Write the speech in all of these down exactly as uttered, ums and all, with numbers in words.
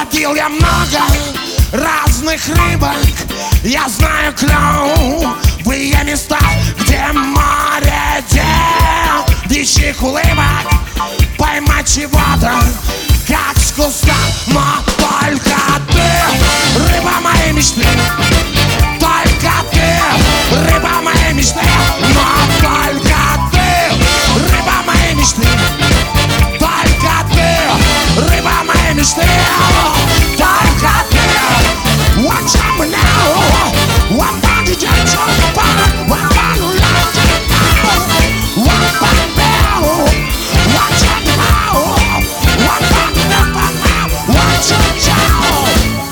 Ловил я много разных рыбок, я знаю клевые места, где море дел, дичьих улыбок. Поймать чего-то, как с куста, но только ты, рыба моей мечты. Только ты, рыба моей мечты. Но только ты, рыба моей мечты. Только ты, рыба моей мечты. Только ты. Watch out now. What about you just talk about? What about you love it now? What about now? Watch out now. What about you love it now? Watch out now.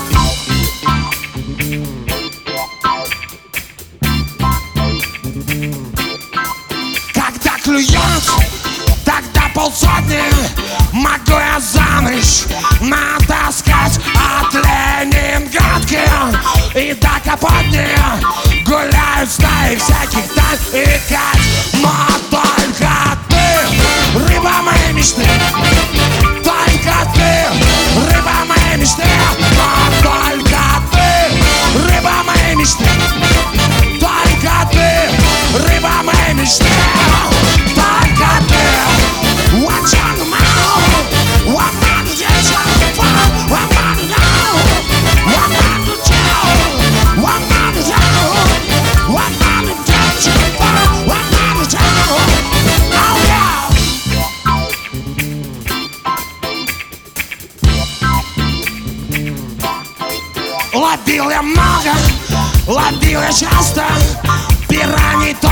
Когда клюет, тогда полсотни могу я за ночь натаскать от Ленинградки и до Капотни. Гуляют стаи всяких тань и кать. Но только ты, рыба моей мечты. Только ты, рыба моей мечты. Но только ты, рыба моей мечты. Только ты, рыба моей мечты. Только ты. Watch out now. What about the jet fall? What about the now? What about the jail? What about the jail? What about the jet fall? What about the jail? Oh yeah. Ловил я много, ловил я часто пираний